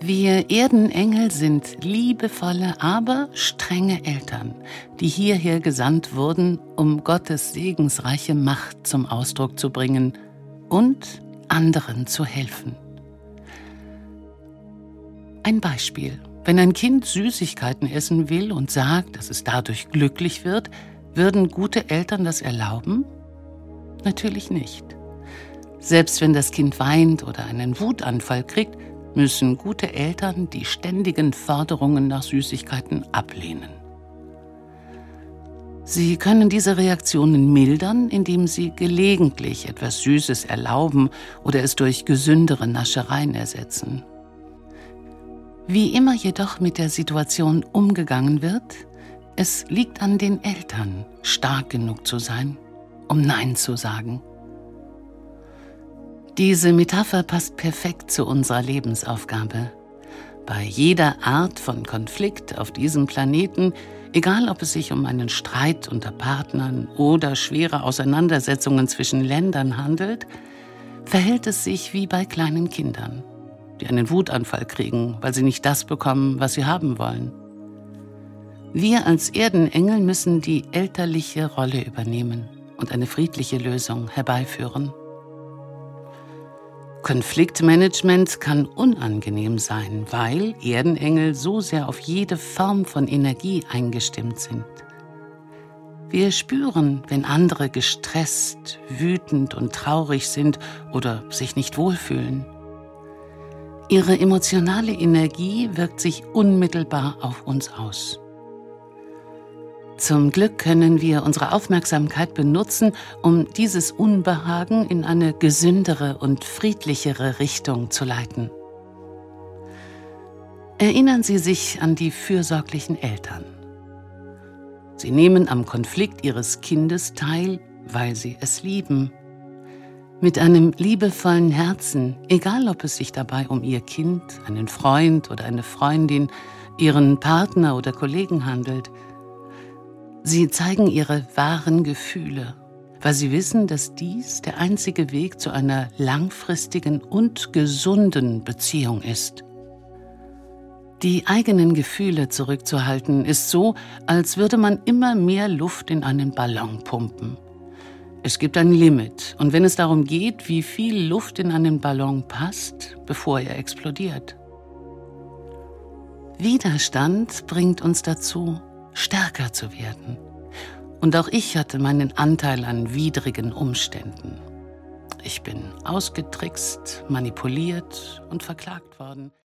Wir Erdenengel sind liebevolle, aber strenge Eltern, die hierher gesandt wurden, um Gottes segensreiche Macht zum Ausdruck zu bringen und anderen zu helfen. Ein Beispiel: Wenn ein Kind Süßigkeiten essen will und sagt, dass es dadurch glücklich wird, würden gute Eltern das erlauben? Natürlich nicht. Selbst wenn das Kind weint oder einen Wutanfall kriegt, müssen gute Eltern die ständigen Forderungen nach Süßigkeiten ablehnen. Sie können diese Reaktionen mildern, indem sie gelegentlich etwas Süßes erlauben oder es durch gesündere Naschereien ersetzen. Wie immer jedoch mit der Situation umgegangen wird, es liegt an den Eltern, stark genug zu sein, um Nein zu sagen. Diese Metapher passt perfekt zu unserer Lebensaufgabe. Bei jeder Art von Konflikt auf diesem Planeten, egal ob es sich um einen Streit unter Partnern oder schwere Auseinandersetzungen zwischen Ländern handelt, verhält es sich wie bei kleinen Kindern, die einen Wutanfall kriegen, weil sie nicht das bekommen, was sie haben wollen. Wir als Erdenengel müssen die elterliche Rolle übernehmen und eine friedliche Lösung herbeiführen. Konfliktmanagement kann unangenehm sein, weil Erdenengel so sehr auf jede Form von Energie eingestimmt sind. Wir spüren, wenn andere gestresst, wütend und traurig sind oder sich nicht wohlfühlen. Ihre emotionale Energie wirkt sich unmittelbar auf uns aus. Zum Glück können wir unsere Aufmerksamkeit benutzen, um dieses Unbehagen in eine gesündere und friedlichere Richtung zu leiten. Erinnern Sie sich an die fürsorglichen Eltern. Sie nehmen am Konflikt ihres Kindes teil, weil sie es lieben. Mit einem liebevollen Herzen, egal ob es sich dabei um ihr Kind, einen Freund oder eine Freundin, ihren Partner oder Kollegen handelt. Sie zeigen ihre wahren Gefühle, weil sie wissen, dass dies der einzige Weg zu einer langfristigen und gesunden Beziehung ist. Die eigenen Gefühle zurückzuhalten ist so, als würde man immer mehr Luft in einen Ballon pumpen. Es gibt ein Limit, und wenn es darum geht, wie viel Luft in einen Ballon passt, bevor er explodiert. Widerstand bringt uns dazu, stärker zu werden. Und auch ich hatte meinen Anteil an widrigen Umständen. Ich bin ausgetrickst, manipuliert und verklagt worden.